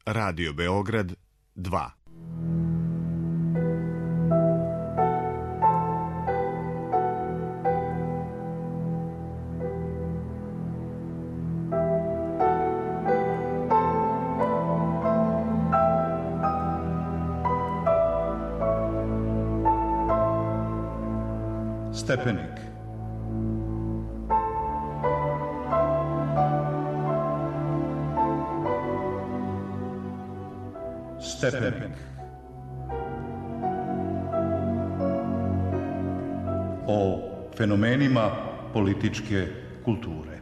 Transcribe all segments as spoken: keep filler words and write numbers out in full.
Radio Beograd dva. Stepenik. Stepenik. O fenomenima političke kulture.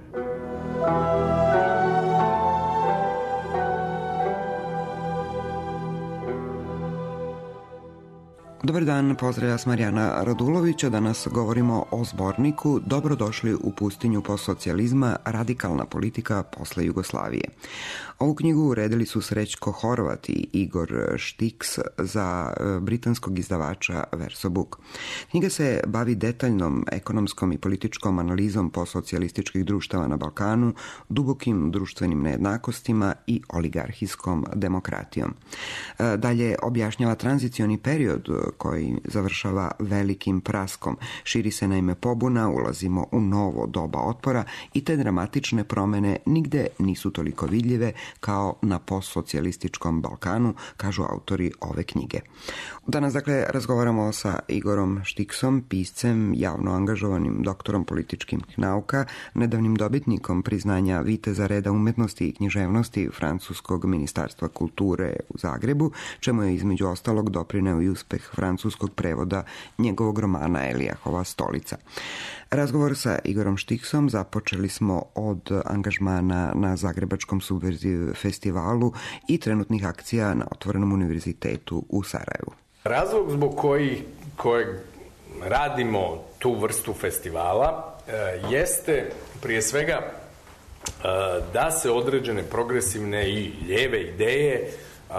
Dobar dan, pozdravlja vas Marijana Radulovića. Danas govorimo o zborniku Dobrodošli u pustinju postsocijalizma, radikalna politika posle Jugoslavije. Ovu knjigu uredili su Srećko Horvat i Igor Štiks za britanskog izdavača Verso Book. Knjiga se bavi detaljnom ekonomskom i političkom analizom postsocijalističkih društava na Balkanu, dubokim društvenim nejednakostima i oligarhijskom demokratijom. Dalje objašnjava tranzicioni period koji završava velikim praskom. Širi se naime pobuna, ulazimo u novo doba otpora i te dramatične promene nigde nisu toliko vidljive kao na postsocijalističkom Balkanu, kažu autori ove knjige. Danas dakle razgovaramo sa Igorom Štiksom, piscem, javno angažovanim doktorom političkih nauka, nedavnim dobitnikom priznanja Viteza reda umetnosti i književnosti Francuskog ministarstva kulture u Zagrebu, čemu je između ostalog doprineo i uspeh francuskog prevoda njegovog romana Elijahova stolica. Razgovor sa Igorom Štiksom započeli smo od angažmana na Zagrebačkom Subverziv festivalu i trenutnih akcija na Otvorenom univerzitetu u Sarajevu. Razlog zbog koji, kojeg radimo tu vrstu festivala e, jeste prije svega e, da se određene progresivne i lijeve ideje e,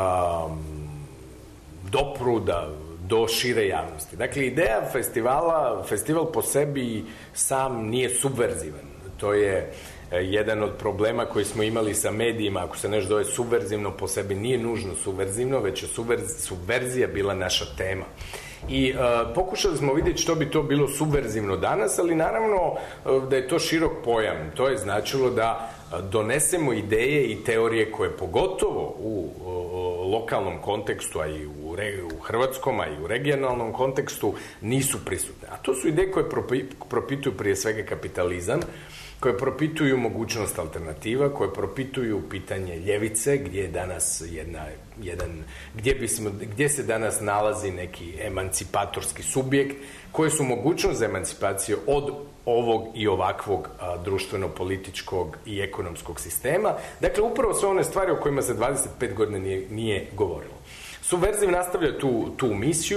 dopru da do šire javnosti. Dakle, ideja festivala, festival po sebi sam nije subverzivan. To je jedan od problema koji smo imali sa medijima. Ako se nešto zove subverzivno, po sebi nije nužno subverzivno, već je subverzija bila naša tema. I e, pokušali smo vidjeti što bi to bilo subverzivno danas, ali naravno e, da je to širok pojam. To je značilo da donesemo ideje i teorije koje pogotovo u o, lokalnom kontekstu, a i u, re, u hrvatskom, a i u regionalnom kontekstu nisu prisutne. A to su ideje koje propi, propituju prije svega kapitalizam, koje propituju mogućnost alternativa, koje propituju pitanje ljevice, gdje je danas jedna, jedan, gdje, bismo, gdje se danas nalazi neki emancipatorski subjekt, koje su mogućnost za emancipaciju od ovog i ovakvog a, društveno-političkog i ekonomskog sistema. Dakle, upravo sve one stvari o kojima se dvadeset pet godina nije, nije govorilo. Subverziv nastavlja tu, tu misiju.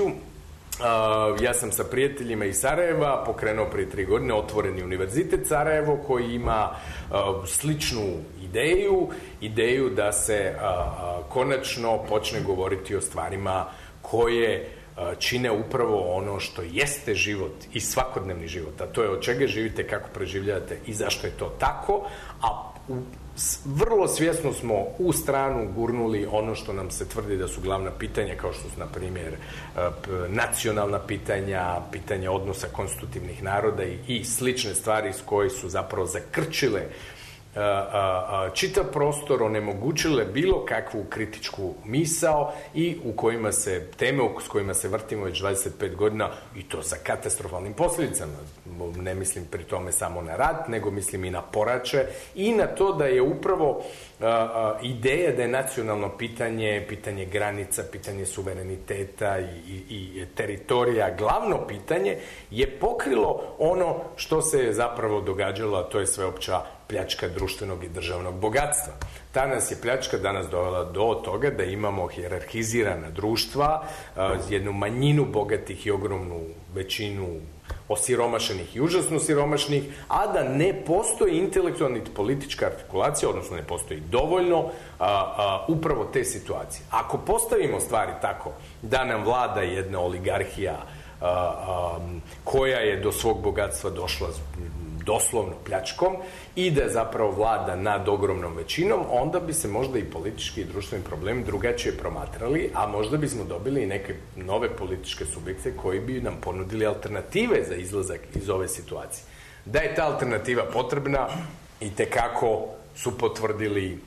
Uh, ja sam sa prijateljima iz Sarajeva pokrenuo prije tri godine Otvoreni univerzitet Sarajevo, koji ima uh, sličnu ideju, ideju da se uh, uh, konačno počne govoriti o stvarima koje uh, čine upravo ono što jeste život i svakodnevni život, a to je od čega živite, kako preživljavate i zašto je to tako, a u vrlo svjesno smo u stranu gurnuli ono što nam se tvrdi da su glavna pitanja, kao što su, na primjer, nacionalna pitanja, pitanja odnosa konstitutivnih naroda i, i slične stvari s koje su zapravo zakrčile a, a, a, čitav prostor, onemogućile bilo kakvu kritičku misao i u kojima se teme s kojima se vrtimo već dvadeset pet godina, i to sa katastrofalnim posljedicama. Ne mislim pri tome samo na rat, nego mislim i na poraće i na to da je upravo a, a, ideja da je nacionalno pitanje, pitanje granica, pitanje suvereniteta i, i, i teritorija, glavno pitanje, je pokrilo ono što se je zapravo događalo, a to je sveopća pljačka društvenog i državnog bogatstva. Ta nas je pljačka danas dovela do toga da imamo hijerarhizirana društva, jednu manjinu bogatih i ogromnu većinu osiromašenih i užasno siromašnih, a da ne postoji intelektualna niti politička artikulacija, odnosno ne postoji dovoljno a, a, upravo te situacije. Ako postavimo stvari tako da nam vlada jedna oligarhija a, a, koja je do svog bogatstva došla doslovno pljačkom i da zapravo vlada nad ogromnom većinom, onda bi se možda i politički i društveni problemi drugačije promatrali, a možda bismo dobili i neke nove političke subjekte koji bi nam ponudili alternative za izlazak iz ove situacije. Da je ta alternativa potrebna, i tekako su potvrdili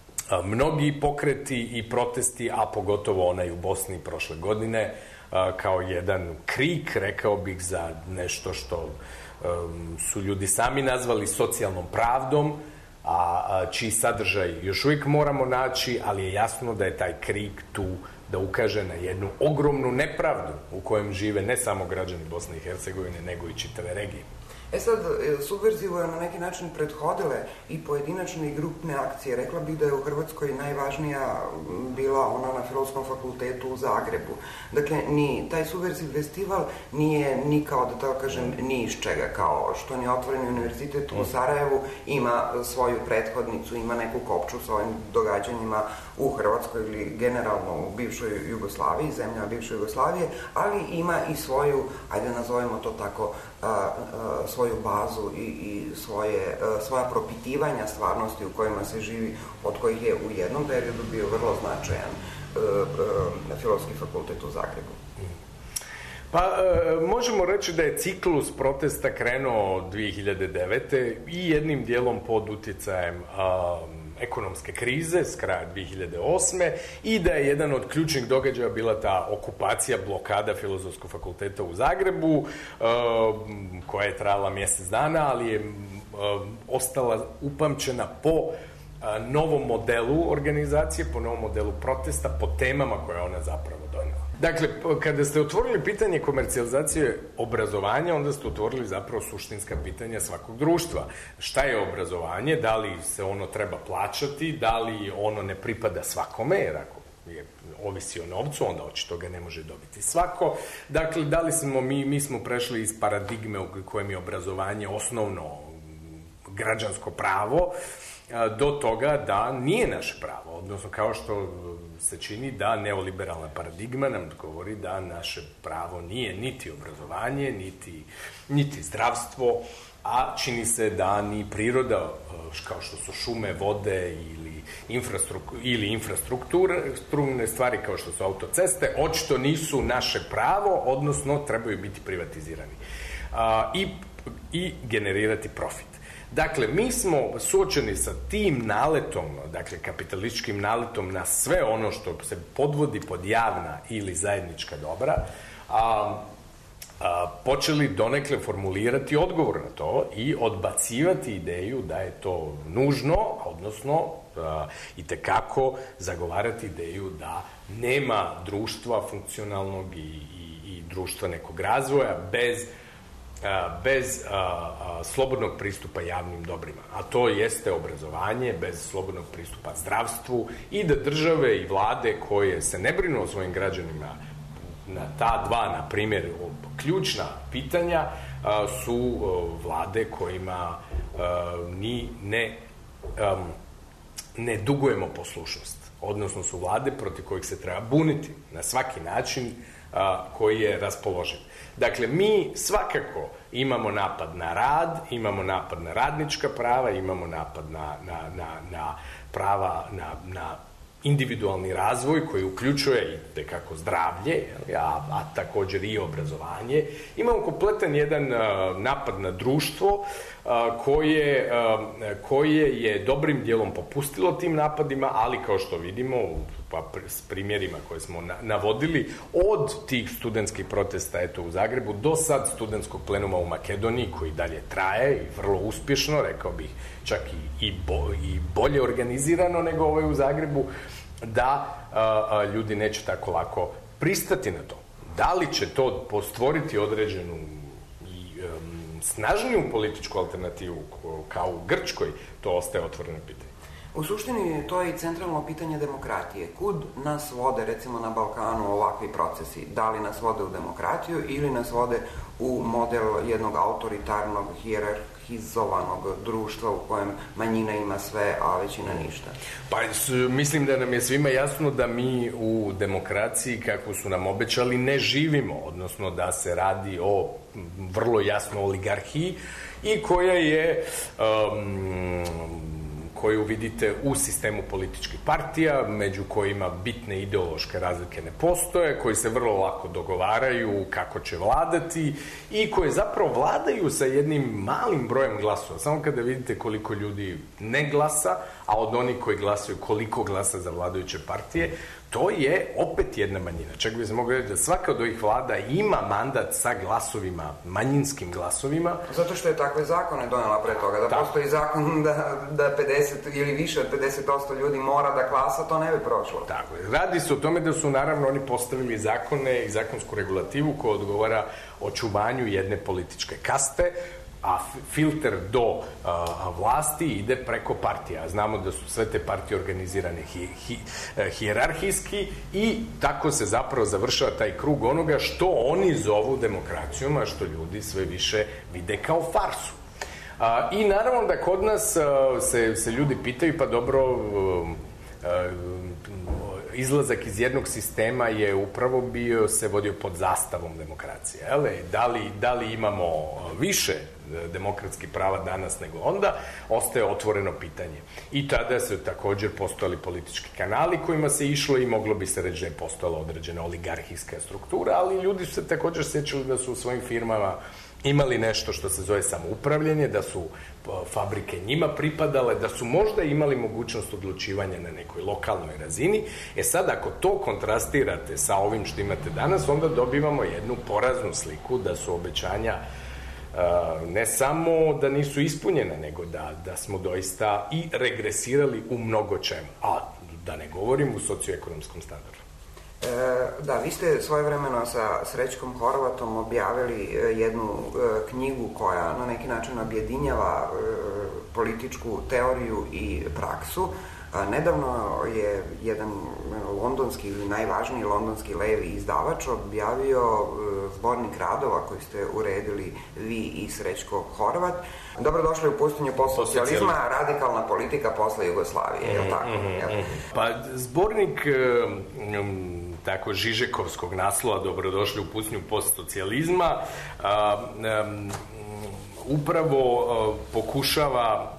mnogi pokreti i protesti, a pogotovo onaj u Bosni prošle godine, kao jedan krik, rekao bih, za nešto što su ljudi sami nazvali socijalnom pravdom, a čiji sadržaj još uvijek moramo naći, ali je jasno da je taj krik tu da ukaže na jednu ogromnu nepravdu u kojem žive ne samo građani Bosne i Hercegovine, nego i čitave regije. E sad, subverzivo je na neki način prethodile i pojedinačne i grupne akcije. Rekla bih da je u Hrvatskoj najvažnija bila ona na Filozofskom fakultetu u Zagrebu. Dakle, ni taj subverziv festival nije ni kao, da tako kažem, ni iz čega, kao što ni Otvoreni univerzitet u Sarajevu ima svoju prethodnicu, ima neku kopču sa ovim događanjima u Hrvatskoj ili generalno u bivšoj Jugoslaviji, zemljama bivše Jugoslavije, ali ima i svoju, ajde nazovemo to tako, a, a, svoju bazu i, i svoje, a, svoja propitivanja stvarnosti u kojima se živi, od kojih je u jednom periodu bio vrlo značajan a, a, Filozofski fakultet u Zagrebu. Pa, e, možemo reći da je ciklus protesta krenuo dvije hiljade devete i jednim dijelom pod utjecajem a, ekonomske krize s kraja dvije hiljade osme i da je jedan od ključnih događaja bila ta okupacija, blokada Filozofskog fakulteta u Zagrebu, e, koja je trajala mjesec dana, ali je e, ostala upamćena po e, novom modelu organizacije, po novom modelu protesta, po temama koje je ona zapravo donela. Dakle, kada ste otvorili pitanje komercijalizacije obrazovanja, onda ste otvorili zapravo suštinska pitanja svakog društva. Šta je obrazovanje? Da li se ono treba plaćati? Da li ono ne pripada svakome? Jer ako je, ovisi o novcu, onda očito ga ne može dobiti svako. Dakle, da li smo mi, mi smo prešli iz paradigme u kojem je obrazovanje osnovno građansko pravo, do toga da nije naše pravo, odnosno kao što se čini da neoliberalna paradigma nam govori da naše pravo nije niti obrazovanje, niti, niti zdravstvo, a čini se da ni priroda, kao što su šume, vode ili, infrastrukture, ili infrastrukturne stvari kao što su autoceste, očito nisu naše pravo, odnosno trebaju biti privatizirani a, i, i generirati profit. Dakle, mi smo suočeni sa tim naletom, dakle kapitalističkim naletom na sve ono što se podvodi pod javna ili zajednička dobra, a, a, počeli donekle formulirati odgovor na to i odbacivati ideju da je to nužno, odnosno a, itekako zagovarati ideju da nema društva funkcionalnog i, i, i društva nekog razvoja bez bez a, a, slobodnog pristupa javnim dobrima, a to jeste obrazovanje, bez slobodnog pristupa zdravstvu i da države i vlade koje se ne brinu o svojim građanima na ta dva, na primjer, ključna pitanja a, su a, vlade kojima a, ni ne, a, ne dugujemo poslušnost, odnosno su vlade protiv kojih se treba buniti na svaki način a, koji je raspoloživ. Dakle, mi svakako imamo napad na rad, imamo napad na radnička prava, imamo napad na, na, na, na prava, na, na individualni razvoj koji uključuje i tekako zdravlje, a, a također i obrazovanje. Imamo kompletan jedan a, napad na društvo a, koje, a, koje je dobrim dijelom popustilo tim napadima, ali kao što vidimo pa s primjerima koje smo na, navodili, od tih studentskih protesta eto u Zagrebu do sad studentskog plenuma u Makedoniji koji dalje traje i vrlo uspješno, rekao bih čak i, i, bo, i bolje organizirano nego ovaj u Zagrebu, da a, a, ljudi neće tako lako pristati na to. Da li će to postvoriti određenu i um, snažniju političku alternativu kao u Grčkoj, to ostaje otvoreno pitanje. U suštini to je i centralno pitanje demokratije. Kud nas vode, recimo na Balkanu, ovakvi procesi? Da li nas vode u demokratiju ili nas vode u model jednog autoritarnog, hijerar, schizovanog društva u kojem manjina ima sve, a većina ništa? Pa mislim da nam je svima jasno da mi u demokraciji, kako su nam obećali, ne živimo, odnosno da se radi o vrlo jasno oligarhiji i koja je um, koju vidite u sistemu političkih partija, među kojima bitne ideološke razlike ne postoje, koji se vrlo lako dogovaraju kako će vladati i koje zapravo vladaju sa jednim malim brojem glasova. Samo kada vidite koliko ljudi ne glasa, a od onih koji glasaju koliko glasa za vladajuće partije, to je opet jedna manjina. Čak bi se mogli reći da svaka od ovih vlada ima mandat sa glasovima, manjinskim glasovima. Zato što je takve zakone donela pre toga, da tako. Postoji zakon da, da pedeset ili više od pedeset posto ljudi mora da glasa, to ne bi prošlo. Tako je. Radi se o tome da su naravno oni postavili zakone i zakonsku regulativu koja odgovara očuvanju jedne političke kaste, a filter do a, vlasti ide preko partija. Znamo da su sve te partije organizirane hi, hi, hijerarhijski i tako se zapravo završava taj krug onoga što oni zovu demokracijom, a što ljudi sve više vide kao farsu. A, I naravno da kod nas a, se, se ljudi pitaju, pa dobro, a, a, izlazak iz jednog sistema je upravo bio, se vodio pod zastavom demokracije. Ele, da li, da li imamo više demokratskih prava danas nego onda, ostaje otvoreno pitanje. I tada su također postojali politički kanali kojima se išlo i moglo bi se reći da je postojala određena oligarhijska struktura, ali ljudi su se također sjećali da su u svojim firmama imali nešto što se zove samoupravljanje, da su fabrike njima pripadale, da su možda imali mogućnost odlučivanja na nekoj lokalnoj razini. E sad, ako to kontrastirate sa ovim što imate danas, onda dobivamo jednu poraznu sliku da su obećanja uh, ne samo da nisu ispunjene, nego da, da smo doista i regresirali u mnogo čemu. A da ne govorim u socioekonomskom standardu. E, da, vi ste svojevremeno sa Srećkom Horvatom objavili jednu e, knjigu koja na neki način objedinjava e, političku teoriju i praksu. A, nedavno je jedan londonski ili najvažniji londonski levi izdavač objavio e, zbornik radova koji ste uredili vi i Srećko Horvat. Dobrodošli u pustinju postsocijalizma, radikalna politika posle Jugoslavije, je li tako? Mm-hmm. Pa zbornik um, tako Žižekovskog naslova Dobrodošli u pustinju postsocijalizma um, upravo uh, pokušava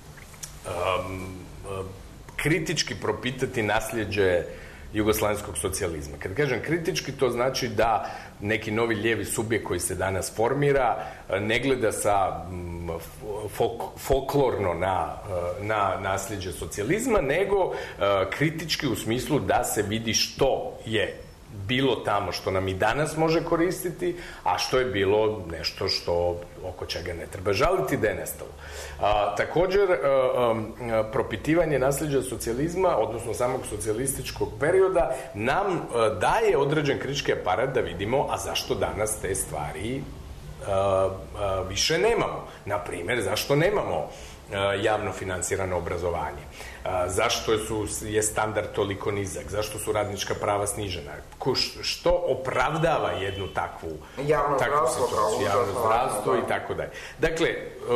um, uh, kritički propitati nasljeđe jugoslavenskog socijalizma. Kad kažem kritički, to znači da neki novi lijevi subjekt koji se danas formira ne gleda sa folk, folklorno na, na nasljeđe socijalizma, nego kritički u smislu da se vidi što je bilo tamo što nam i danas može koristiti, a što je bilo nešto što oko čega ne treba žaliti da je nestalo. A, također, a, a, propitivanje nasljeđa socijalizma, odnosno samog socijalističkog perioda, nam a, daje određen kritički aparat da vidimo, a zašto danas te stvari a, a, više nemamo. Na primjer, zašto nemamo javno finansirano obrazovanje. Zašto su, je standard toliko nizak? Zašto su radnička prava snižena? Što opravdava jednu takvu javno zdravstvo, javno zdravstvo i tako dalje. Dakle,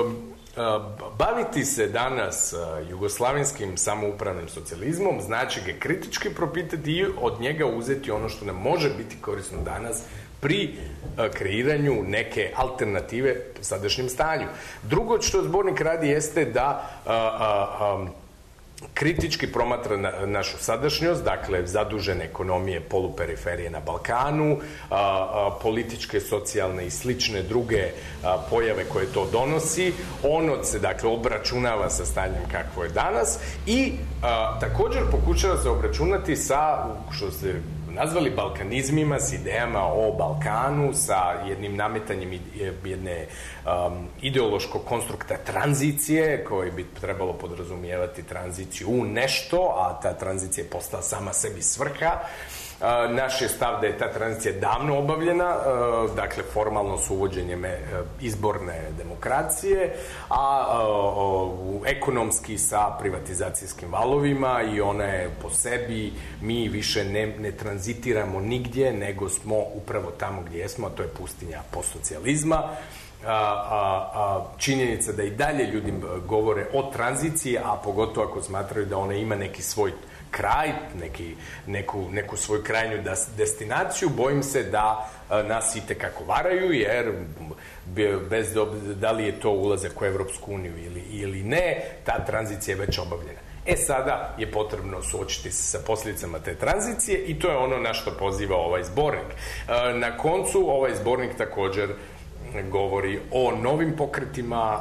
baviti se danas jugoslavenskim samoupravnim socijalizmom znači ga kritički propitati i od njega uzeti ono što nam može biti korisno danas pri kreiranju neke alternative sadašnjem stanju. Drugo što zbornik radi jeste da a, a, a, kritički promatra na, našu sadašnjost, dakle zadužene ekonomije poluperiferije na Balkanu, a, a, političke, socijalne i slične druge a, pojave koje to donosi. Ono se dakle obračunava sa stanjem kakvo je danas i a, također pokušava se obračunati sa, što se nazvali balkanizmima, s idejama o Balkanu, sa jednim nametanjem jedne um, ideološkog konstrukta tranzicije, koji bi trebalo podrazumijevati tranziciju u nešto, a ta tranzicija je postala sama sebi svrha. Uh, naš je stav da je ta tranzicija davno obavljena, uh, dakle formalno s uvođenjem uh, izborne demokracije, a uh, uh, ekonomski sa privatizacijskim valovima i ona je po sebi, mi više ne, ne tranzitiramo nigdje, nego smo upravo tamo gdje jesmo, a to je pustinja postsocijalizma. a, a, a, činjenica da i dalje ljudi govore o tranziciji, a pogotovo ako smatraju da ona ima neki svoj kraj, neki, neku, neku svoju krajnju destinaciju, bojim se da a, nas itekako varaju, jer bez da li je to ulazak u Evropsku uniju ili, ili ne, ta tranzicija je već obavljena. E sada je potrebno suočiti se sa posljedicama te tranzicije i to je ono na što poziva ovaj zbornik. Na koncu ovaj zbornik također govori o novim pokretima,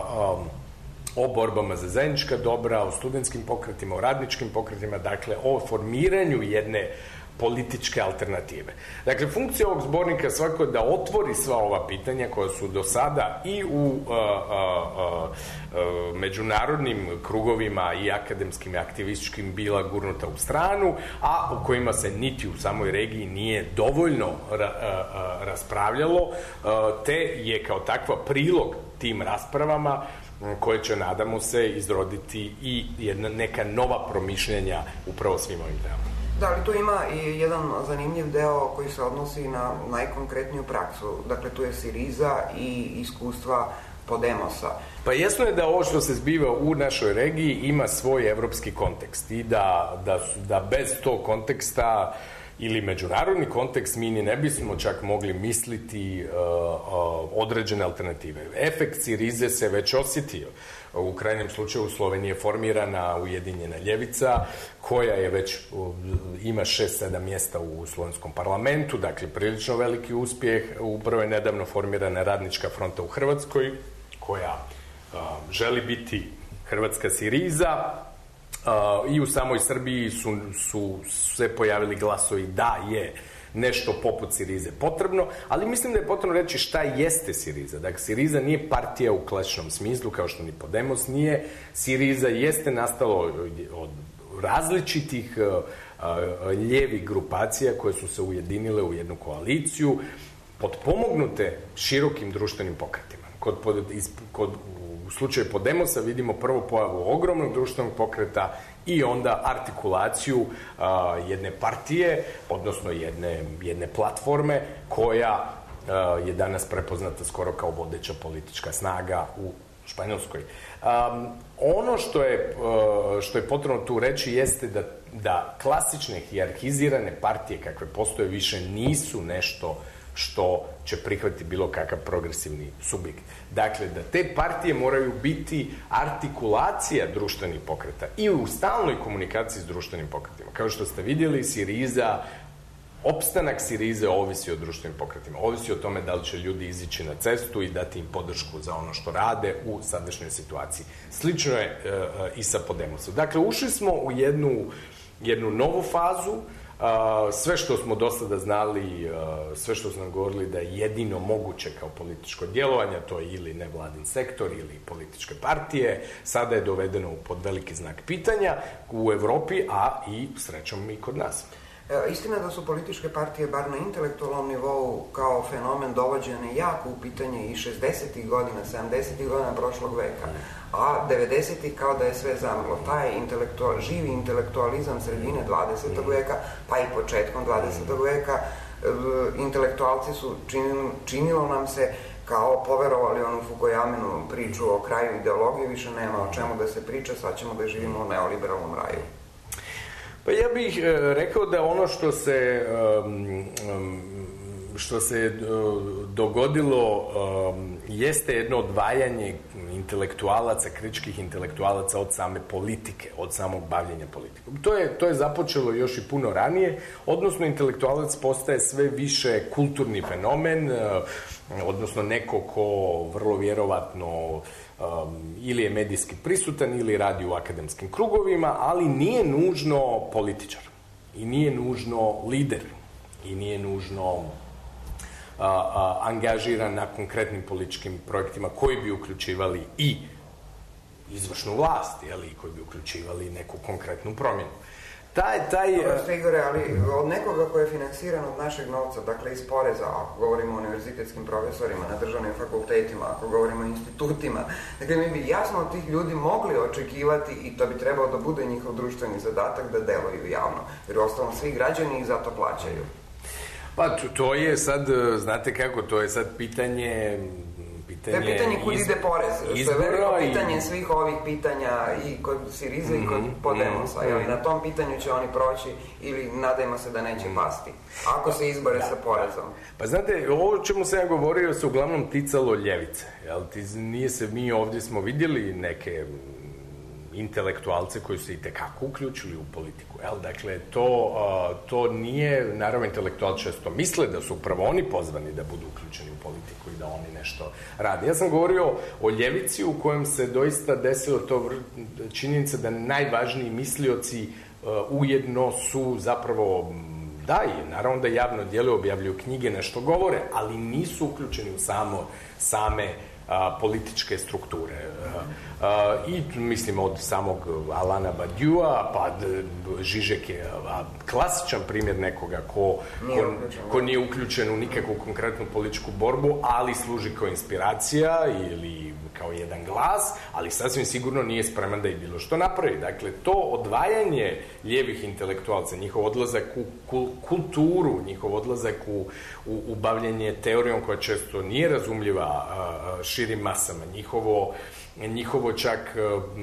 o borbama za zajednička dobra, o studentskim pokretima, o radničkim pokretima, dakle o formiranju jedne političke alternative. Dakle, funkcija ovog zbornika svako da otvori sva ova pitanja koja su do sada i u a, a, a, a, međunarodnim krugovima i akademskim i aktivističkim bila gurnuta u stranu, a u kojima se niti u samoj regiji nije dovoljno ra, a, a, raspravljalo, a, te je kao takva prilog tim raspravama koje će, nadamo se, izroditi i jedna, neka nova promišljanja upravo svim ovim temama. Da, ali tu ima i jedan zanimljiv deo koji se odnosi na najkonkretniju praksu. Dakle, tu je Siriza i iskustva Podemosa. Pa jasno je da ovo što se zbiva u našoj regiji ima svoj evropski kontekst i da, da, da bez tog konteksta ili međunarodni kontekst mi ni ne bismo čak mogli misliti uh, uh, određene alternative. Efekt Sirize se već osjetio. U krajnjem slučaju u Sloveniji je formirana Ujedinjena ljevica koja je već uh, ima šest sedam mjesta u slovenskom parlamentu, dakle prilično veliki uspjeh. Upravo je nedavno formirana Radnička fronta u Hrvatskoj koja uh, želi biti Hrvatska Siriza. Uh, i u samoj Srbiji su, su se pojavili glasovi da je nešto poput Sirize potrebno, ali mislim da je potrebno reći šta jeste Siriza. Dakle, Siriza nije partija u klasičnom smislu, kao što ni Podemos nije. Siriza jeste nastalo od različitih uh, uh, ljevih grupacija koje su se ujedinile u jednu koaliciju, potpomognute širokim društvenim pokretima. Kod, kod U slučaju Podemosa vidimo prvo pojavu ogromnog društvenog pokreta i onda artikulaciju a, jedne partije, odnosno jedne, jedne platforme koja a, je danas prepoznata skoro kao vodeća politička snaga u Španjolskoj. Um, ono što je, uh, što je potrebno tu reći jeste da, da klasične hijerarhizirane partije kakve postoje više nisu nešto što će prihvatiti bilo kakav progresivni subjekt. Dakle, da te partije moraju biti artikulacija društvenih pokreta i u stalnoj komunikaciji s društvenim pokretima. Kao što ste vidjeli, Siriza, opstanak Sirize ovisi o društvenim pokretima. Ovisi o tome da li će ljudi izići na cestu i dati im podršku za ono što rade u sadašnjoj situaciji. Slično je uh, i sa Podemosom. Dakle, ušli smo u jednu, jednu novu fazu. Uh, sve što smo do sada znali, uh, sve što smo govorili da je jedino moguće kao političko djelovanje, to je ili nevladin sektor ili političke partije, sada je dovedeno pod veliki znak pitanja u Evropi, a i srećom i kod nas. Istina je da su političke partije, bar na intelektualnom nivou, kao fenomen dovođene jako u pitanje i šezdesetih godina, sedamdesetih godina prošlog veka, a devedesetih kao da je sve zamrlo. Taj intelektual, živi intelektualizam sredine dvadesetog veka, pa i početkom dvadesetog veka, intelektualci su, činilo, činilo nam se, kao poverovali onu Fukuyaminu priču o kraju ideologije, više nema o čemu da se priča, sad ćemo da živimo u neoliberalnom raju. Pa ja bih e, rekao da ono što se um, što se e, dogodilo um, jeste jedno odvajanje intelektualaca, kritičkih intelektualaca od same politike, od samog bavljenja politikom. To je, to je započelo još i puno ranije, odnosno intelektualac postaje sve više kulturni fenomen, e, odnosno neko ko vrlo vjerovatno Um, ili je medijski prisutan ili radi u akademskim krugovima, ali nije nužno političar i nije nužno lider i nije nužno uh, uh, angažiran na konkretnim političkim projektima koji bi uključivali i izvršnu vlast, jeli, koji bi uključivali neku konkretnu promjenu. Taj, taj... Dobro, Igore, ali od nekoga koji je finansiran od našeg novca, dakle iz poreza, ako govorimo o univerzitetskim profesorima, na državnim fakultetima, ako govorimo o institutima, dakle mi bi jasno od tih ljudi mogli očekivati, i to bi trebao da bude njihov društveni zadatak, da deluju javno, jer uostalom svi građani ih zato plaćaju. Pa to je sad, znate kako, to je sad pitanje pitanje... To je pitanje kud ide porez, što je veliko i... pitanje svih ovih pitanja i kod Siriza mm-hmm, i kod Podemosa. Mm-hmm. Na tom pitanju će oni proći ili nadajmo se da neće pasti, ako se izbore da, sa porezom. Da. Pa znate, ovo čemu sam ja govorio se uglavnom ticalo ljevice. Jel? Nije se, mi ovdje smo vidjeli neke intelektualce koji su i tekako uključili u politiku. Jel? Dakle, to, uh, to nije, naravno, intelektualci često misle da su upravo oni pozvani da budu uključeni u politiku i da oni nešto rade. Ja sam govorio o ljevici u kojem se doista desilo to činjenica da najvažniji mislioci uh, ujedno su zapravo da, i naravno da javno djeluju, objavljuju knjige, nešto govore, ali nisu uključeni u samo, same a, političke strukture. A, a, I mislim od samog Alana Badiua, pa Žižek je a, klasičan primjer nekoga ko, nije ko, ko nije uključen u nikakvu konkretnu političku borbu, ali služi kao inspiracija ili kao jedan glas, ali sasvim sigurno nije spreman da i bilo što napravi. Dakle, to odvajanje lijevih intelektualca, njihov odlazak u kul kulturu, njihov odlazak u, u, u bavljenje teorijom koja često nije razumljiva a, širim masama, njihovo, njihovo čak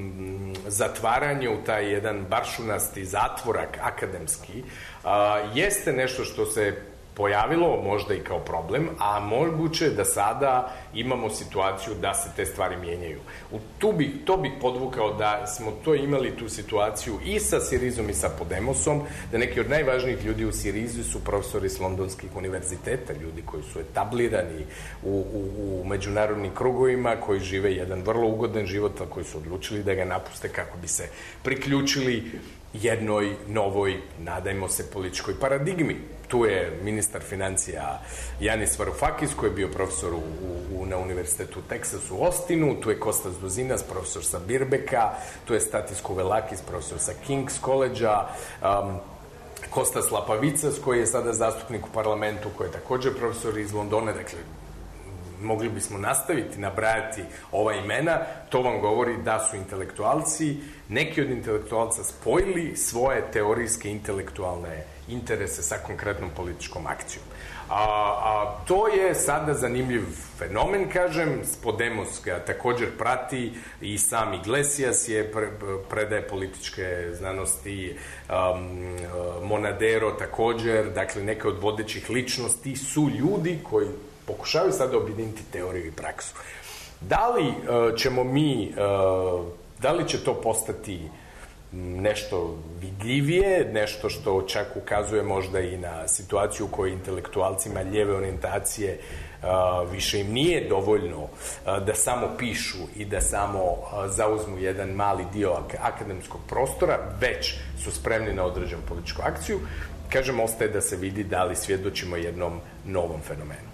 m, zatvaranje u taj jedan baršunasti zatvorak akademski a, jeste nešto što se pojavilo možda i kao problem, a moguće da sada imamo situaciju da se te stvari mijenjaju. U, tu bi, to bih podvukao da smo to imali tu situaciju i sa Sirizom i sa Podemosom, da neki od najvažnijih ljudi u Sirizu su profesori s londonskih univerziteta, ljudi koji su etablirani u, u, u međunarodnim krugovima, koji žive jedan vrlo ugodan život, a koji su odlučili da ga napuste kako bi se priključili jednoj novoj, nadajmo se, političkoj paradigmi. Tu je ministar financija Janis Varoufakis, koji je bio profesor u, u, na univerzitetu u Teksasu u Austinu, tu je Kostas Dozinas, profesor sa Birbeka, tu je Statis Kouvelakis, profesor sa King's College-a, um, Kostas Lapavicas, koji je sada zastupnik u parlamentu, koji je također profesor iz Londona, dakle, mogli bismo nastaviti nabrajati ova imena, to vam govori da su intelektualci, neki od intelektualca spojili svoje teorijske intelektualne interese sa konkretnom političkom akcijom. A, a to je sada zanimljiv fenomen, kažem, Podemos ga također prati i sam Iglesias je pre, predaje političke znanosti, um, Monadero također, dakle neke od vodećih ličnosti su ljudi koji pokušavaju sada objediniti teoriju i praksu. Da li uh, ćemo mi, uh, da li će to postati nešto vidljivije, nešto što čak ukazuje možda i na situaciju u kojoj intelektualcima lijeve orijentacije uh, više im nije dovoljno uh, da samo pišu i da samo uh, zauzmu jedan mali dio ak akademskog prostora, već su spremni na određenu političku akciju. Kažem, ostaje da se vidi da li svjedočimo jednom novom fenomenu.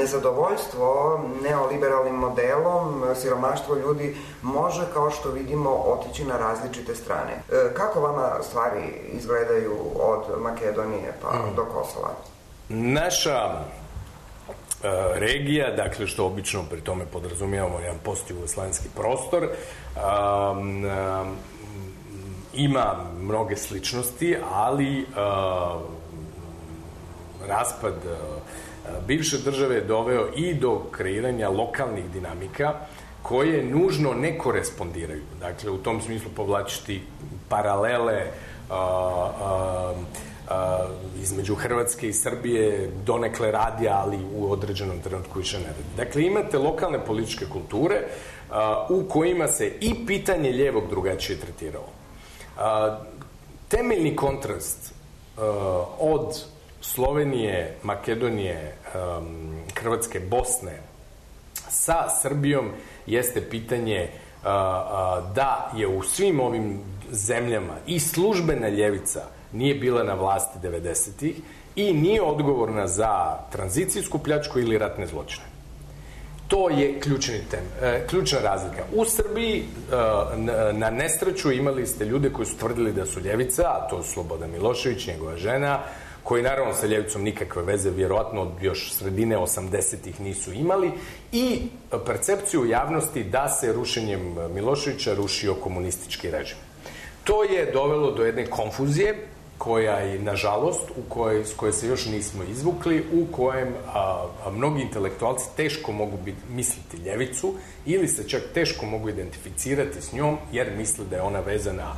nezadovoljstvo neoliberalnim modelom, siromaštvo ljudi može, kao što vidimo, otići na različite strane. Kako vama stvari izgledaju od Makedonije pa mm. do Kosova? Naša uh, regija, dakle što obično pri tome podrazumijevamo jedan postjugoslavenski prostor, um, um, ima mnoge sličnosti, ali uh, raspad uh, bivše države je doveo i do kreiranja lokalnih dinamika koje nužno ne korespondiraju. Dakle, u tom smislu povlačiti paralele uh, uh, uh, između Hrvatske i Srbije donekle radi, ali u određenom trenutku više ne radi. Dakle, imate lokalne političke kulture uh, u kojima se i pitanje lijevog drugačije tretiralo. Uh, temeljni kontrast uh, od Slovenije, Makedonije, um, Hrvatske, Bosne sa Srbijom jeste pitanje uh, uh, da je u svim ovim zemljama i službena ljevica nije bila na vlasti devedesetih i nije odgovorna za tranzicijsku pljačku ili ratne zločine. To je ključni tem, e, ključna razlika. U Srbiji e, na nesreću imali ste ljude koji su tvrdili da su ljevica, a to su Slobodan Milošević, njegova žena, koji naravno sa ljevicom nikakve veze, vjerojatno još sredine osamdesetih nisu imali, i percepciju javnosti da se rušenjem Miloševića rušio komunistički režim. To je dovelo do jedne konfuzije koja je, nažalost, u kojoj, s koje se još nismo izvukli, u kojem a, a, mnogi intelektualci teško mogu biti, misliti ljevicu ili se čak teško mogu identificirati s njom jer misle da je ona vezana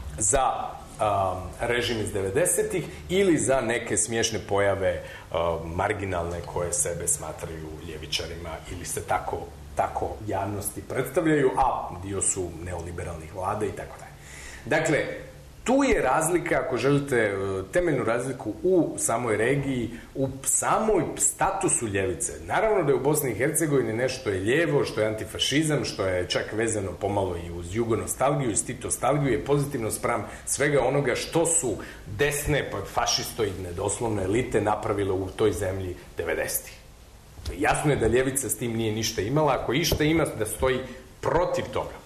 za a, režim iz devedesetih ili za neke smiješne pojave a, marginalne koje sebe smatraju ljevičarima ili se tako, tako javnosti predstavljaju, a dio su neoliberalnih vlada i tako dalje. Dakle, tu je razlika, ako želite, temeljnu razliku u samoj regiji, u samoj statusu ljevice. Naravno da je u Bosni i Hercegovini nešto je lijevo, što je antifašizam, što je čak vezano pomalo i uz jugonostalgiju i stitostalgiju, je pozitivno spram svega onoga što su desne, pa fašistoidne, doslovne elite napravile u toj zemlji devedesetih. Jasno je da ljevica s tim nije ništa imala, ako išta ima, da stoji protiv toga.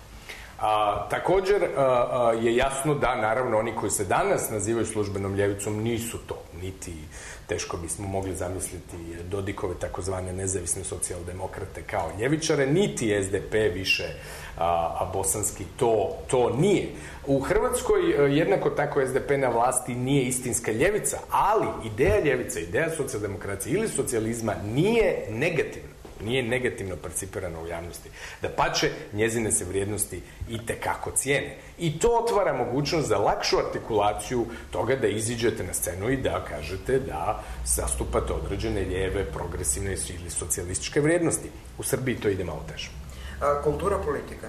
A, također a, a, je jasno da naravno oni koji se danas nazivaju službenom ljevicom nisu to, niti teško bismo mogli zamisliti Dodikove takozvane nezavisne socijaldemokrate kao ljevičare, niti S D P više, a, a bosanski to, to nije. U Hrvatskoj jednako tako S D P na vlasti nije istinska ljevica, ali ideja ljevice, ideja socijaldemokracije ili socijalizma nije negativna. Nije negativno percipirano u javnosti. Da pače, njezine se vrijednosti i tekako cijene. I to otvara mogućnost za lakšu artikulaciju toga da iziđete na scenu i da kažete da zastupate određene lijeve, progresivne ili socijalističke vrijednosti. U Srbiji to ide malo teže. A, kultura politika?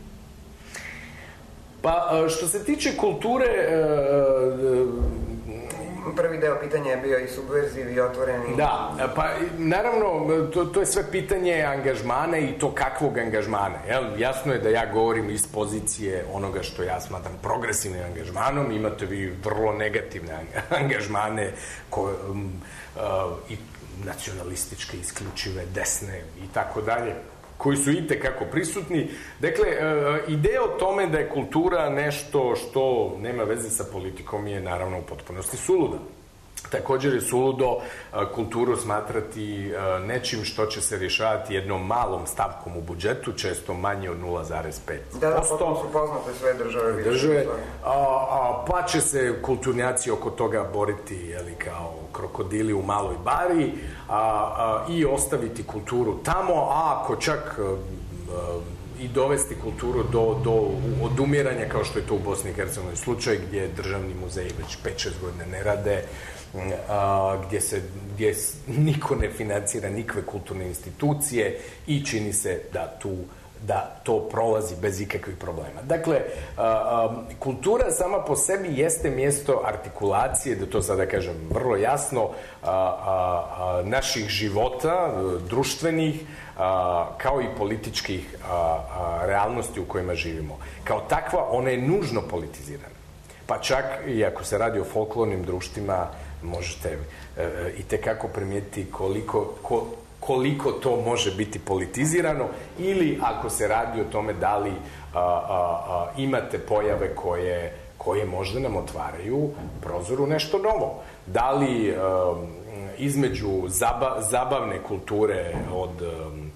Pa, što se tiče kulture... E, Prvi deo pitanja je bio i subverziv i otvoreni. Da, pa naravno, to, to je sve pitanje angažmana i to kakvog angažmana. Jel? Jasno je da ja govorim iz pozicije onoga što ja smatram progresivnim angažmanom. Imate vi vrlo negativne angažmane koje, um, uh, i nacionalističke, isključive, desne i tako dalje, koji su itekako prisutni. Dakle, ideja o tome da je kultura nešto što nema veze sa politikom je naravno u potpunosti suluda. Također je suludo kulturu smatrati nečim što će se rješavati jednom malom stavkom u budžetu, često manje od nula zarez pet posto. Da, da, potpuno su poznate sve države. države a, a, pa će se kulturnjaci oko toga boriti, jeli, kao krokodili u maloj bari, a, a, i ostaviti kulturu tamo, a ako čak a, a, i dovesti kulturu do, do odumiranja, kao što je to u Bosni i Hercegovini slučaj, gdje državni muzeji već pet šest godina ne rade, a, gdje se gdje niko ne financira nikakve kulturne institucije i čini se da tu da to prolazi bez ikakvih problema. Dakle, a, a, kultura sama po sebi jeste mjesto artikulacije, da to sada kažem vrlo jasno, a, a, a, naših života, društvenih, a, kao i političkih a, a, realnosti u kojima živimo. Kao takva, ona je nužno politizirana. Pa čak i ako se radi o folklornim društvima, možete e, i tekako primijetiti koliko, ko, koliko to može biti politizirano ili ako se radi o tome da li a, a, a, imate pojave koje, koje možda nam otvaraju prozor u nešto novo. Da li a, između zaba, zabavne kulture od um,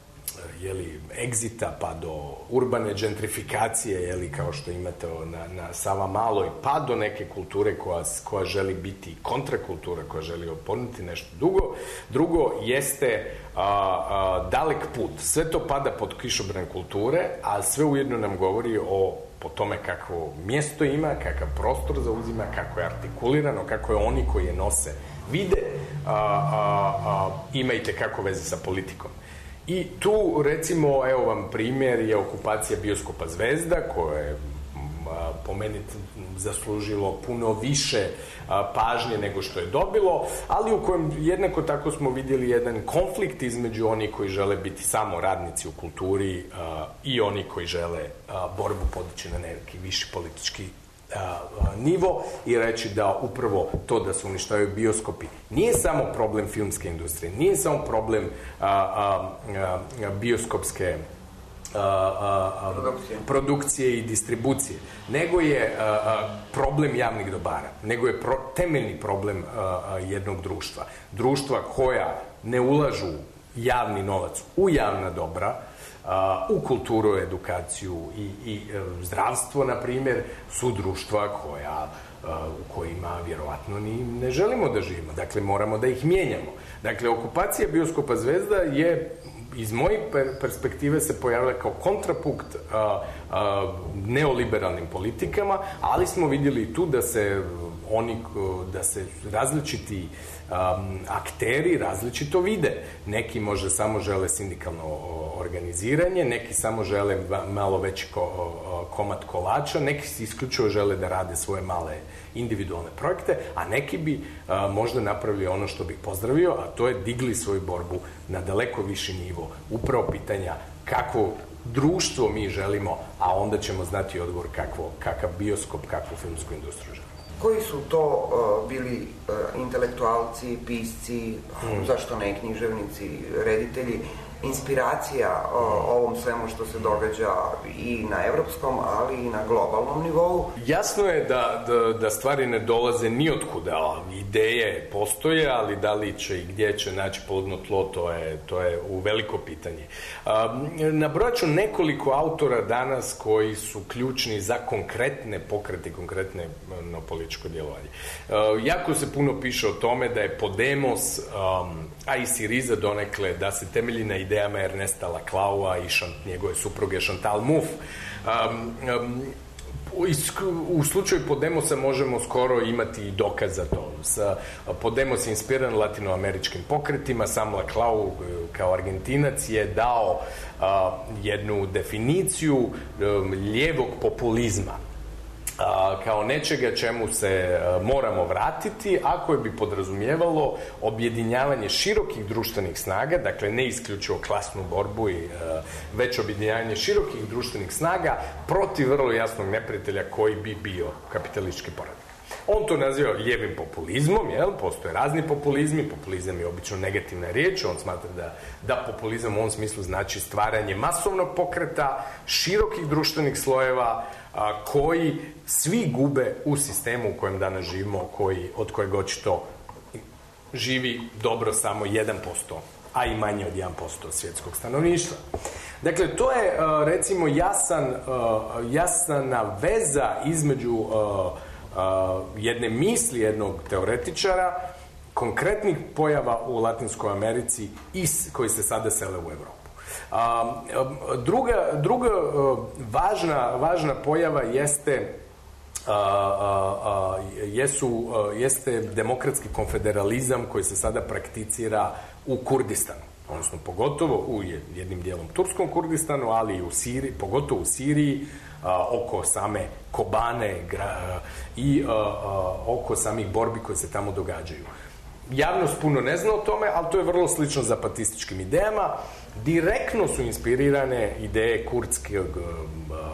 jeli, egzita pa do urbane gentrifikacije, jeli, kao što imate na, na Savamaloj, pa do neke kulture koja, koja želi biti kontrakultura, koja želi oponiti nešto drugo. Drugo jeste a, a, dalek put. Sve to pada pod kišobran kulture, a sve ujedno nam govori o po tome kakvo mjesto ima, kakav prostor zauzima, kako je artikulirano, kako je oni koji je nose vide, a, a, a, imajte kako veze sa politikom. I tu, recimo, evo vam primjer, je okupacija bioskopa Zvezda, koja je a, po meni zaslužilo puno više a, pažnje nego što je dobilo, ali u kojem jednako tako smo vidjeli jedan konflikt između onih koji žele biti samo radnici u kulturi a, i oni koji žele a, borbu podići na neki viši politički nivo i reći da upravo to da se uništavaju bioskopi nije samo problem filmske industrije, nije samo problem a, a, a, bioskopske a, a, a, produkcije. produkcije i distribucije, nego je a, a, problem javnih dobara, nego je pro, temeljni problem a, a, jednog društva. Društva koja ne ulažu javni novac u javna dobra, u kulturu, edukaciju i, i zdravstvo, na primjer, su društva koja, u kojima vjerovatno ni ne želimo da živimo. Dakle, moramo da ih mijenjamo. Dakle, okupacija bioskopa Zvezda je, iz moje perspektive, se pojavila kao kontrapunkt a, a, neoliberalnim politikama, ali smo vidjeli tu da se oni, da se različiti um, akteri različito vide. Neki možda samo žele sindikalno organiziranje, neki samo žele malo veći ko, komad kolača, neki isključivo žele da rade svoje male individualne projekte, a neki bi a, možda napravili ono što bih pozdravio, a to je digli svoju borbu na daleko viši nivo. Upravo pitanja kakvo društvo mi želimo, a onda ćemo znati odgovor kakvo, kakav bioskop, kakvu filmsku industriju želimo. Koji su to uh, bili uh, intelektualci, pisci, mm. zašto ne književnici, reditelji, inspiracija uh, ovom svemu što se događa i na evropskom, ali i na globalnom nivou? Jasno je da, da, da stvari ne dolaze ni otkuda. Ideje postoje, ali da li će i gdje će naći plodno tlo, to je, to je u veliko pitanje. Uh, nabrojat ću nekoliko autora danas koji su ključni za konkretne pokrete, konkretne no, političko djelovanje. Uh, jako se puno piše o tome da je Podemos, um, a i Siriza donekle, da se temelji na idejama Ernesta Laclaua i šant, njegove supruge Chantal Mouffe. Um, um, u slučaju Podemosa možemo skoro imati i dokaz za to. Sa, Podemos je inspiriran latinoameričkim pokretima, sam Laclau kao Argentinac je dao uh, jednu definiciju um, lijevog populizma kao nečega čemu se moramo vratiti, a koje bi podrazumijevalo objedinjavanje širokih društvenih snaga, dakle ne isključivo klasnu borbu, i već objedinjavanje širokih društvenih snaga protiv vrlo jasnog neprijatelja koji bi bio kapitalistički poredak. On to naziva lijevim populizmom, jel? Postoje razni populizmi, populizam je obično negativna riječ, on smatra da, da populizam u ovom smislu znači stvaranje masovnog pokreta, širokih društvenih slojeva, a, koji svi gube u sistemu u kojem danas živimo, koji, od kojeg očito živi dobro samo jedan posto, a i manje od jedan posto svjetskog stanovništva. Dakle, to je, recimo, jasan, jasna veza između Uh, jedne misli jednog teoretičara, konkretnih pojava u Latinskoj Americi i koji se sada sele u Evropu. Uh, druga druga uh, važna, važna pojava jeste uh, uh, uh, jesu, uh, jeste demokratski konfederalizam koji se sada prakticira u Kurdistanu, odnosno pogotovo u jednim dijelom turskom Kurdistanu, ali i u Siriji, pogotovo u Siriji, A, oko same Kobane gra, i a, a, oko samih borbi koje se tamo događaju. Javnost puno ne zna o tome, ali to je vrlo slično zapatističkim idejama. Direktno su inspirirane ideje kurdskog a,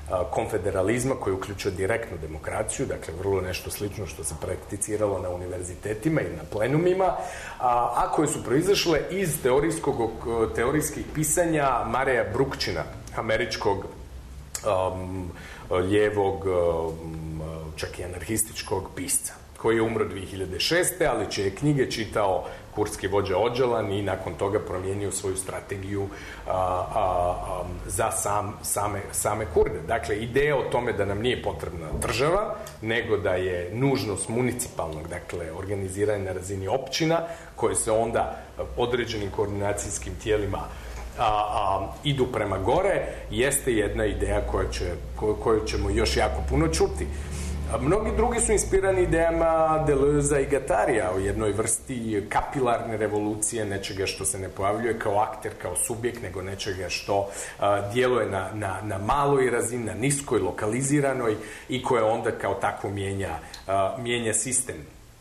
konfederalizma koji uključuje direktnu demokraciju, dakle vrlo nešto slično što se prakticiralo na univerzitetima i na plenumima, a, a koje su proizašle iz teorijskog, teorijskih pisanja Mareja Brukčina, američkog um, lijevog, um, čak i anarhističkog pisca, koji je umro dvije hiljade šeste. ali čije je knjige čitao kurdski vođa Öcalan i nakon toga promijenio svoju strategiju a, a, a, za sam, same, same Kurde. Dakle, ideja o tome da nam nije potrebna država, nego da je nužnost municipalnog, dakle, organiziranja na razini općina, koje se onda određenim koordinacijskim tijelima A, a, idu prema gore, jeste jedna ideja koja će, koju, koju ćemo još jako puno čuti. A mnogi drugi su inspirani idejama Deleuza i Guattarija o jednoj vrsti kapilarne revolucije, nečega što se ne pojavljuje kao akter, kao subjekt, nego nečega što a, djeluje na, na, na maloj razini, na niskoj, lokaliziranoj i koje onda kao takvo mijenja, a, mijenja sistem.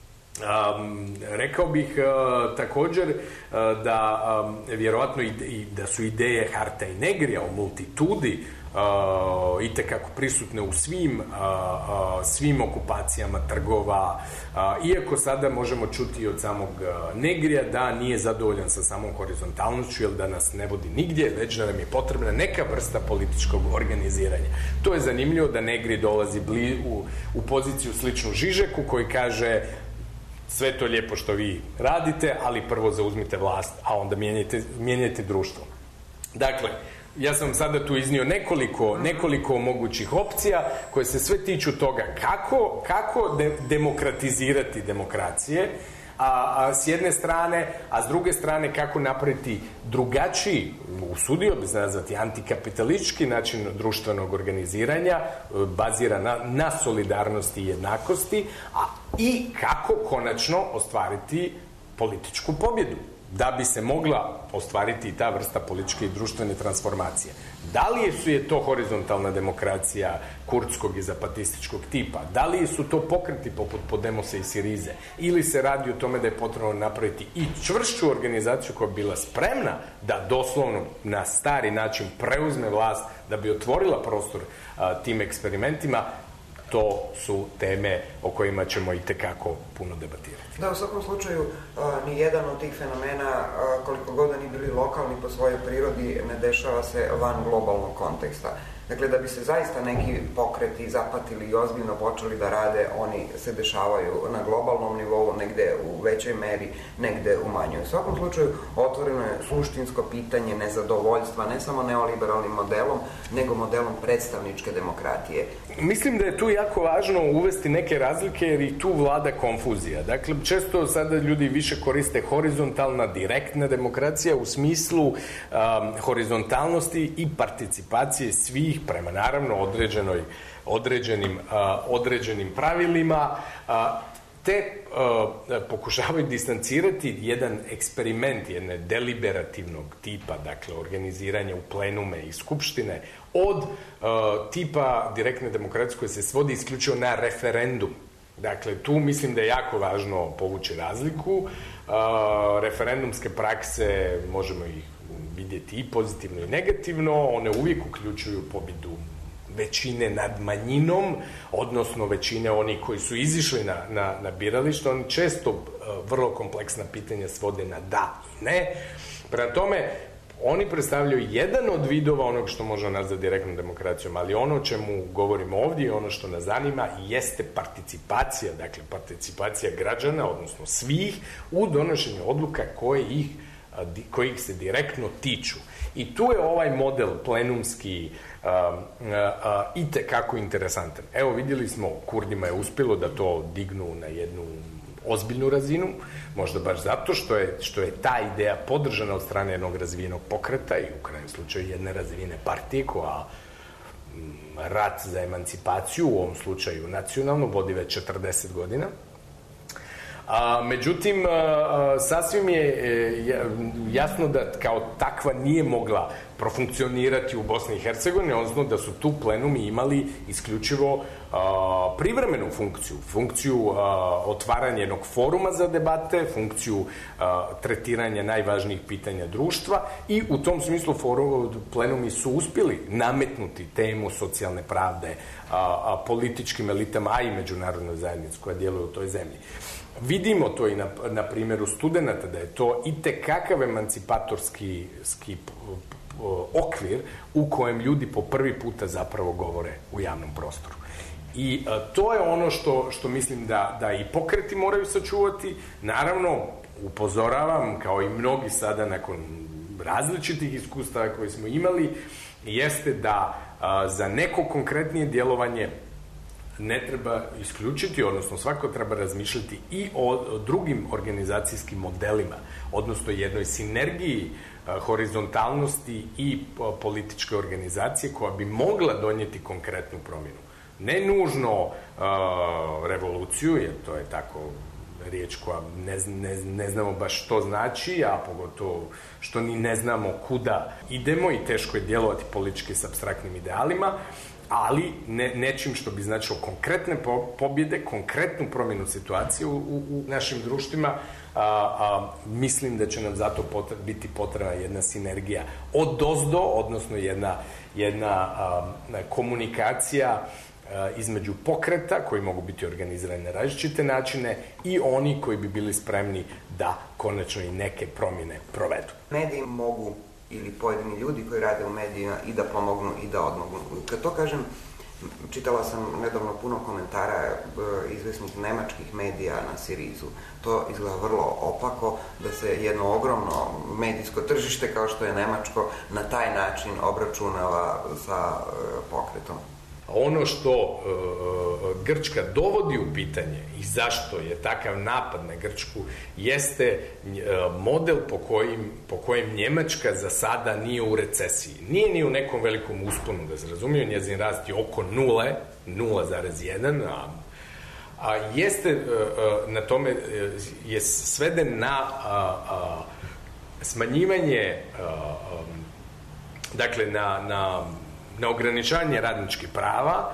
Um, rekao bih uh, također uh, da um, vjerojatno i, i da su ideje Harta i Negrija o multitudi uh, itekako prisutne u svim uh, uh, svim okupacijama trgova, uh, iako sada možemo čuti od samog uh, Negrija da nije zadovoljan sa samom horizontalnošću, jer da nas ne vodi nigdje, već da nam je potrebna neka vrsta političkog organiziranja. To je zanimljivo da Negri dolazi bli, u, u poziciju sličnu Žižeku, koji kaže: sve to lijepo što vi radite, ali prvo zauzmite vlast, a onda mijenjajte, mijenjajte društvo. Dakle, ja sam sada tu iznio nekoliko, nekoliko mogućih opcija koje se sve tiču toga kako, kako de, demokratizirati demokracije, a, a s jedne strane, a s druge strane kako napraviti drugačiji, usudio bi se nazvati antikapitalistički način društvenog organiziranja, bazira na, na solidarnosti i jednakosti, a i kako konačno ostvariti političku pobjedu, da bi se mogla ostvariti i ta vrsta političke i društvene transformacije. Da li su je to horizontalna demokracija kurdskog i zapatističkog tipa? Da li su to pokreti poput Podemosa i Sirize? Ili se radi o tome da je potrebno napraviti i čvršću organizaciju koja bi bila spremna da doslovno na stari način preuzme vlast, da bi otvorila prostor a, tim eksperimentima? To su teme o kojima ćemo i tekako puno debatirati. Da, u svakom slučaju, ni jedan od tih fenomena, koliko god oni bili lokalni po svojoj prirodi, ne dešava se van globalnog konteksta. Dakle, da bi se zaista neki pokreti zapatili i ozbiljno počeli da rade, oni se dešavaju na globalnom nivou, negde u većoj meri, negde u manjoj. U svakom slučaju, otvoreno je suštinsko pitanje nezadovoljstva, ne samo neoliberalnim modelom, nego modelom predstavničke demokratije. Mislim da je tu jako važno uvesti neke razlike, jer i tu vlada konfuzija. Dakle, često sada ljudi više koriste horizontalna, direktna demokracija u smislu um, horizontalnosti i participacije svih prema naravno određenoj, određenim, uh, određenim pravilima, uh, te uh, pokušavaju distancirati jedan eksperiment jedne deliberativnog tipa, dakle organiziranja u plenume i skupštine, od uh, tipa direktne demokracije koja se svodi isključivo na referendum. Dakle, tu mislim da je jako važno povući razliku. Uh, referendumske prakse možemo ih vidjeti i pozitivno i negativno, one uvijek uključuju pobjedu većine nad manjinom, odnosno većine onih koji su izišli na, na, na biralište. Oni često uh, vrlo kompleksna pitanja svode na da i ne. Prema tome, oni predstavljaju jedan od vidova onog što možemo nazvati direktnom demokracijom, ali ono o čemu govorimo ovdje i ono što nas zanima jeste participacija, dakle participacija građana, odnosno svih, u donošenju odluka koje ih, koji ih se direktno tiču. I tu je ovaj model plenumski uh, uh, uh, itekako interesantan. Evo, vidjeli smo, Kurdima je uspjelo da to dignu na jednu ozbiljnu razinu, možda baš zato što je, što je ta ideja podržana od strane jednog razvijenog pokreta i u krajnjem slučaju jedne razvijene partije koja m, rat za emancipaciju, u ovom slučaju nacionalno, vodi već četrdeset godina. A, međutim, a, sasvim je e, jasno da kao takva nije mogla profunkcionirati u Bosni i Hercegovini, odnosno da su tu plenumi imali isključivo a, privremenu funkciju, funkciju a, otvaranja jednog foruma za debate, funkciju a, tretiranja najvažnijih pitanja društva i u tom smislu forum, plenumi su uspjeli nametnuti temu socijalne pravde a, a, političkim elitama, a i međunarodnoj zajednici koja djeluje u toj zemlji. Vidimo to i na, na primjeru studenta, da je to i tekakav emancipatorski ski, okvir u kojem ljudi po prvi puta zapravo govore u javnom prostoru. I a, to je ono što, što mislim da, da i pokreti moraju sačuvati. Naravno, upozoravam, kao i mnogi sada nakon različitih iskustava koje smo imali, jeste da a, za neko konkretnije djelovanje ne treba isključiti, odnosno svako treba razmišljati i o drugim organizacijskim modelima, odnosno jednoj sinergiji horizontalnosti i političke organizacije koja bi mogla donijeti konkretnu promjenu. Ne nužno uh, revoluciju, jer to je tako riječ koja ne, ne, ne znamo baš što znači, a pogotovo što ni ne znamo kuda idemo i teško je djelovati politički s apstraktnim idealima, ali ne, nečim što bi značilo konkretne po, pobjede, konkretnu promjenu situacije u, u, u našim društvima. A, a, mislim da će nam zato potre, biti potrebna jedna sinergija od ozdo, odnosno jedna, jedna a, komunikacija a, između pokreta koji mogu biti organizirani na različite načine i oni koji bi bili spremni da konačno i neke promjene provedu. Mediji mogu ili pojedini ljudi koji rade u medijima i da pomognu i da odmognu. Kad to kažem, čitala sam nedavno puno komentara izvesnih nemačkih medija na Sirizu. To izgleda vrlo opako da se jedno ogromno medijsko tržište kao što je nemačko na taj način obračunava sa pokretom. Ono što uh, Grčka dovodi u pitanje i zašto je takav napad na Grčku jeste uh, model po kojim, po kojem Njemačka za sada nije u recesiji. Nije ni u nekom velikom usponu, da se razumije, njezin rast je oko nule, nula zarez jedan, a, a jeste uh, uh, na tome uh, je sveden na uh, uh, smanjivanje uh, um, dakle na, na na ograničavanje radničkih prava,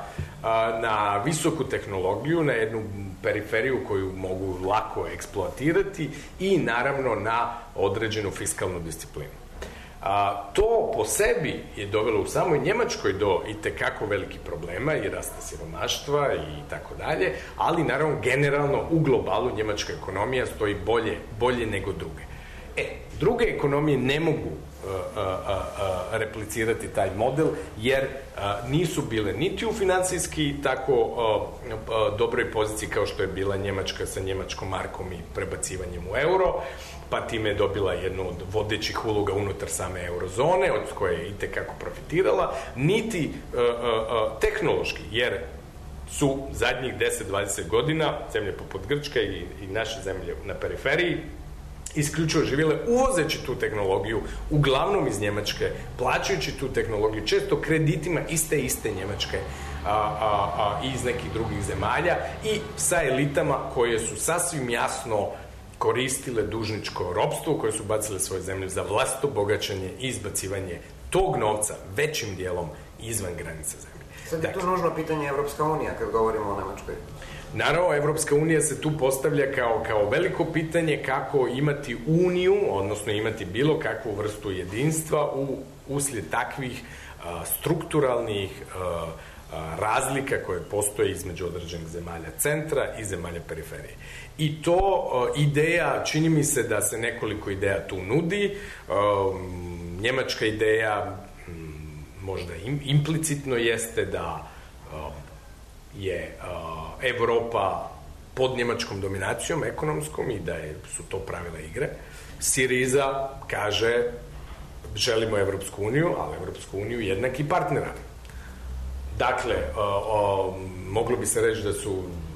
na visoku tehnologiju, na jednu periferiju koju mogu lako eksploatirati i naravno na određenu fiskalnu disciplinu. A, to po sebi je dovelo u samoj Njemačkoj do itekako velikih problema i rasta siromaštva i tako dalje, ali naravno generalno u globalu njemačka ekonomija stoji bolje, bolje nego druge. E, druge ekonomije ne mogu Uh, uh, uh, replicirati taj model, jer uh, nisu bile niti u financijski tako uh, uh, dobroj poziciji kao što je bila Njemačka sa njemačkom markom i prebacivanjem u euro, pa time je dobila jednu od vodećih uloga unutar same eurozone, od koje je itekako profitirala, niti uh, uh, uh, tehnološki, jer su zadnjih deset do dvadeset godina zemlje poput Grčke i, i naše zemlje na periferiji isključivo živjele uvozeći tu tehnologiju, uglavnom iz Njemačke, plaćajući tu tehnologiju, često kreditima iste iste Njemačke a, a, a, iz nekih drugih zemalja i sa elitama koje su sasvim jasno koristile dužničko ropstvo, koje su bacile svoje zemlje za vlastito bogaćenje i izbacivanje tog novca većim dijelom izvan granica zemlje. Sad je tu nužno pitanje Evropska unija kad govorimo o Nemačkoj. Naravno, Evropska unija se tu postavlja kao, kao veliko pitanje kako imati uniju, odnosno imati bilo kakvu vrstu jedinstva u, uslijed takvih a, strukturalnih a, a, razlika koje postoje između određenih zemalja centra i zemalja periferije. I to a, ideja, čini mi se da se nekoliko ideja tu nudi. A, njemačka ideja m, možda im, implicitno jeste da a, je uh, Evropa pod njemačkom dominacijom ekonomskom i da je, su to pravila igre. Siriza kaže želimo Evropsku uniju, ali Evropsku uniju jednaki partnera. Dakle, uh, uh, moglo bi se reći da su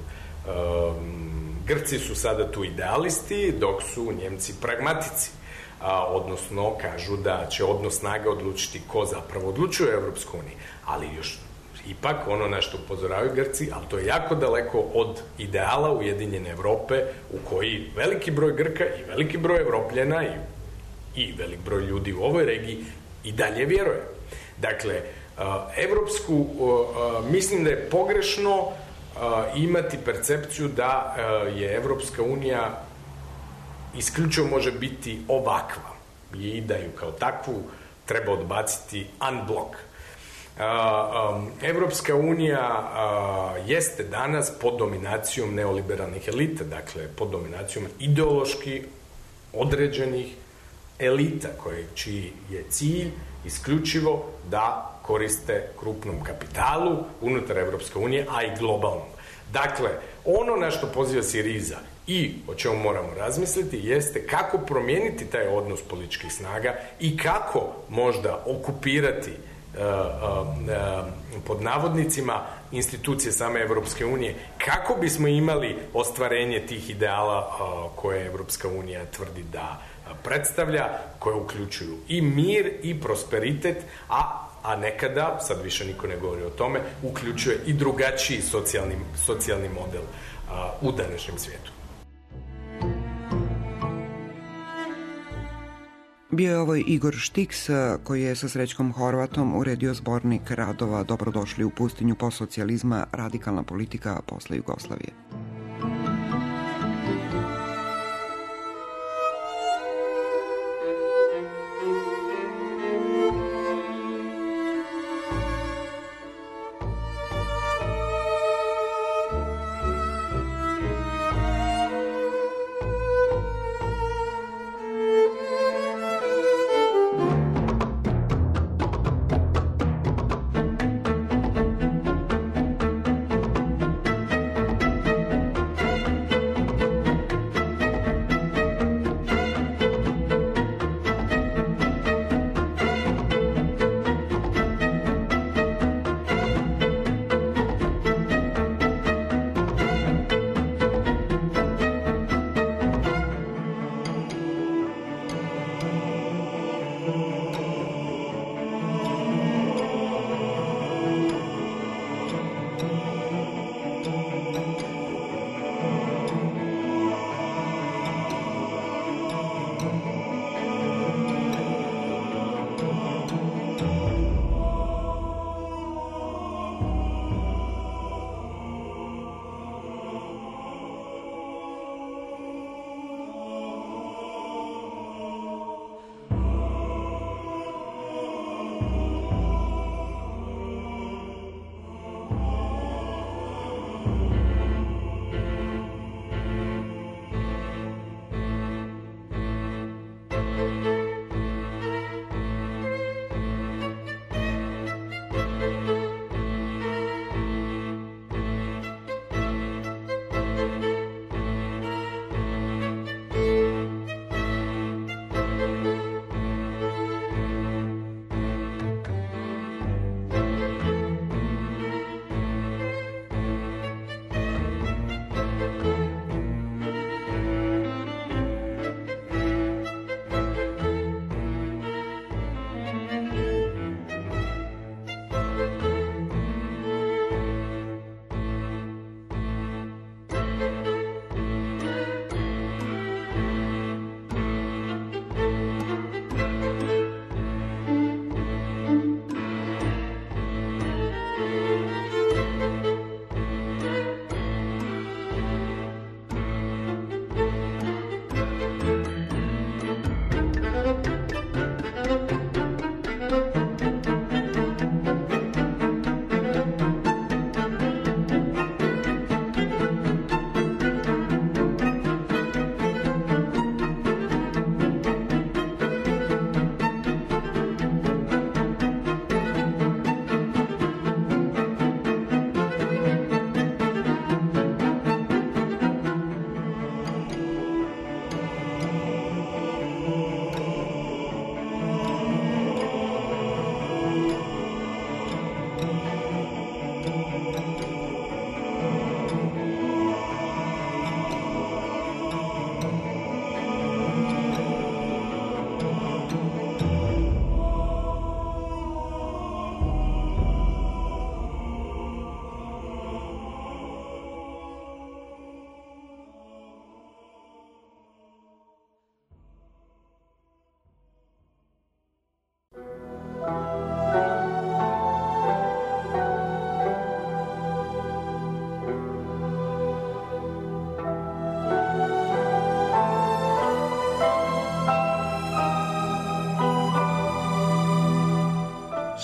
uh, Grci su sada tu idealisti, dok su Njemci pragmatici. Uh, odnosno, kažu da će odnos snaga odlučiti ko zapravo odlučuje u Evropskoj uniji. Ali još ipak ono na što upozoravaju Grci, ali to je jako daleko od ideala Ujedinjene Evrope u koji veliki broj Grka i veliki broj Evropljena i, i velik broj ljudi u ovoj regiji I dalje vjerujem. Dakle, evropsku, mislim da je pogrešno imati percepciju da je Evropska unija isključivo može biti ovakva i da ju kao takvu treba odbaciti unblock. Evropska unija jeste danas pod dominacijom neoliberalnih elita, dakle pod dominacijom ideološki određenih elita koje, čiji je cilj isključivo da koriste krupnom kapitalu unutar Evropske unije, a i globalnom. Dakle, ono na što poziva Siriza i o čemu moramo razmisliti jeste kako promijeniti taj odnos političkih snaga i kako možda okupirati uh, uh, uh, pod navodnicima institucije same Evropske unije, kako bismo imali ostvarenje tih ideala uh, koje Evropska unija tvrdi da predstavlja, koje uključuju i mir i prosperitet, a a nekada, sad više niko ne govori o tome, uključuje i drugačiji socijalni, socijalni model a, u današnjem svijetu. Bio je ovo Igor Štiks, koji je sa Srećkom Horvatom uredio zbornik radova Dobrodošli u pustinju postsocijalizma, radikalna politika posle Jugoslavije.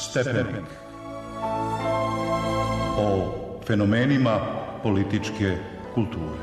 Stepenik. O fenomenima političke kulture.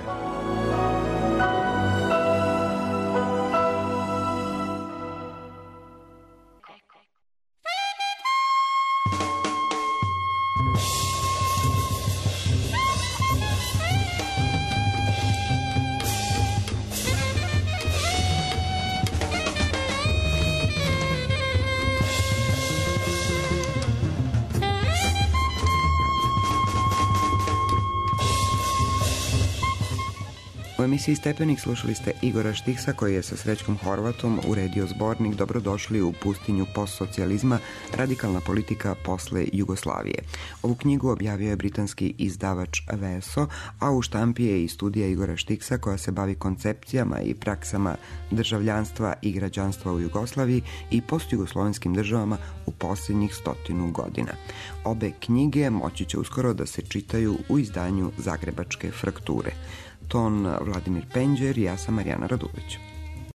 U emisiji Stepenik slušali ste Igora Štihsa koji je sa Srećkom Horvatom uredio zbornik Dobrodošli u pustinju postsocijalizma, radikalna politika posle Jugoslavije. Ovu knjigu objavio je britanski izdavač V S O, a u štampi je i studija Igora Štihsa koja se bavi koncepcijama i praksama državljanstva i građanstva u Jugoslaviji i postjugoslovenskim državama u posljednjih stotinu godina. Obe knjige moći će uskoro da se čitaju u izdanju Zagrebačke frakture. Ton Vladimir Penđer i ja sam Marijana Radulović.